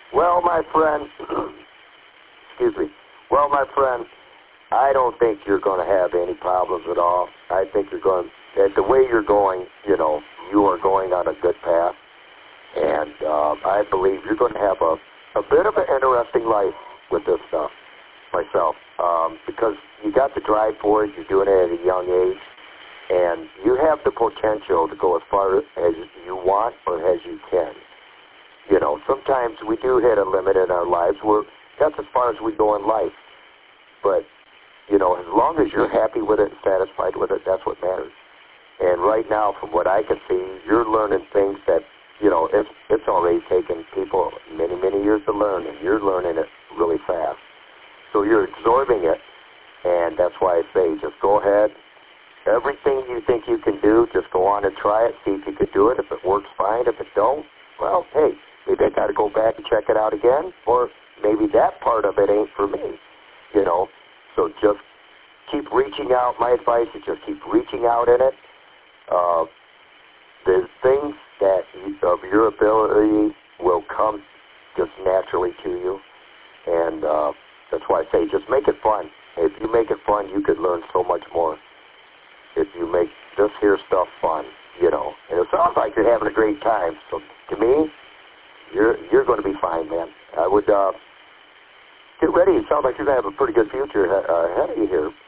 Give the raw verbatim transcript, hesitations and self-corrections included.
Well, my friend, excuse me. Well, my friend, I don't think you're going to have any problems at all. I think you're going, at the way you're going, you know, you are going on a good path. And uh, I believe you're going to have a, a bit of an interesting life with this stuff, myself, um, because you got the drive for it. You're doing it at a young age. And you have the potential to go as far as you want or as you can. You know, sometimes we do hit a limit in our lives. We're, that's as far as we go in life. But, you know, as long as you're happy with it and satisfied with it, that's what matters. And right now, from what I can see, you're learning things that, you know, it's, it's already taken people many, many years to learn, and you're learning it really fast. So you're absorbing it, and that's why I say just go ahead. Everything you think you can do, just go on and try it, see if you can do it. If it works, fine. If it don't, well, hey, maybe I got to go back and check it out again, or maybe that part of it ain't for me, you know. So just keep reaching out. My advice is just keep reaching out in it. Uh, the things that you, of your ability will come just naturally to you, and uh, that's why I say just make it fun. If you make it fun, you could learn so much more. If you make this here stuff fun, you know. And it sounds like you're having a great time. So to me, you're you're going to be fine, man. I would uh, get ready. It sounds like you're going to have a pretty good future uh, ahead of you here.